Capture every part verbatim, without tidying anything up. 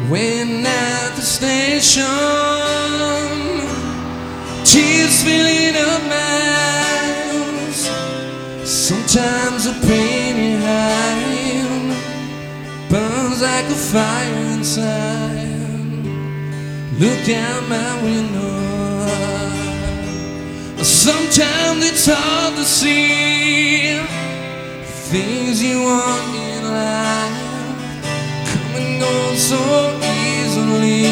When at the station, tears filling up miles. Sometimes the pain behind burns like a fire inside. Look out my window. Sometimes it's hard to see things you want in life come and go so easily.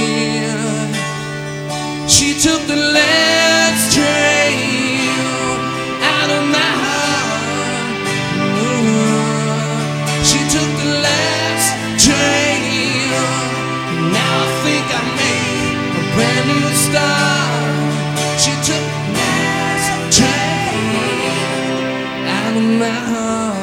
She took the last train out of my heart. Ooh. She took the last train. Now I think I made a brand new start. She took the last train out of my heart.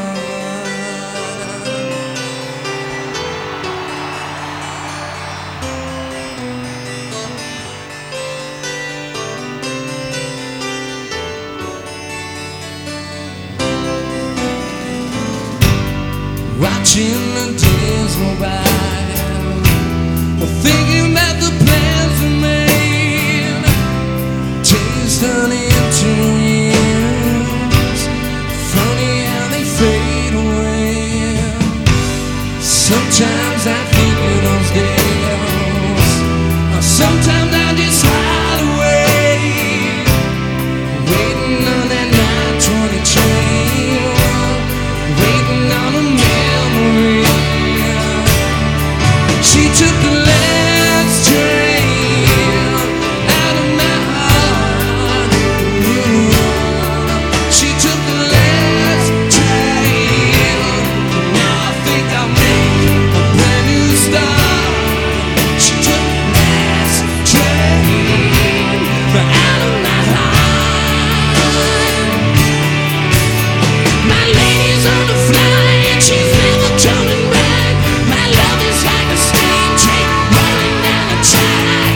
Watching the days go by, thinking about the plans we made, days turn into years. Funny how they fade away. Sometimes I think of those days, sometimes I just hide away, waiting on that nine twenty train, waiting on a man. She took the last train out of my heart. Ooh. She took the last train. Now I think I'll make a brand new start. She took the last train out of my heart. My lady's on the flight, she's never coming back. My love is like a steam train rolling down the track.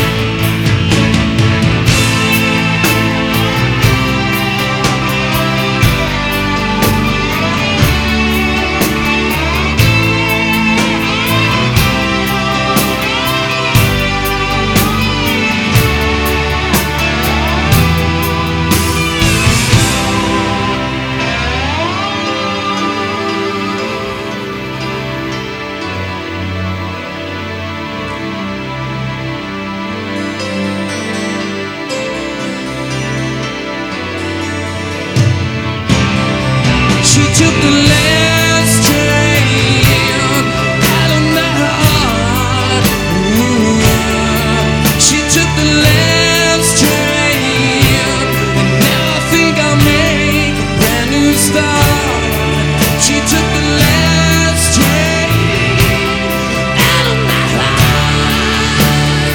She took the last train out of my heart. Ooh. She took the last train, and now I think I'll make a brand new start. She took the last train out of my heart.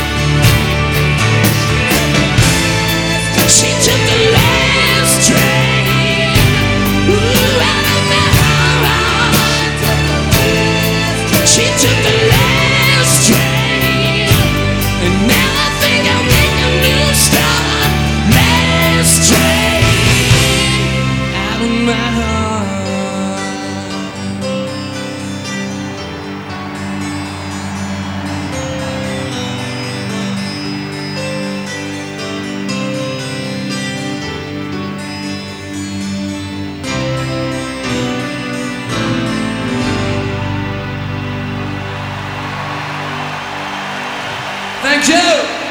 She took the last train. Ooh, out of my heart. She took the last train, and now I think I'll make a new start. Last train out of my heart. Thank you.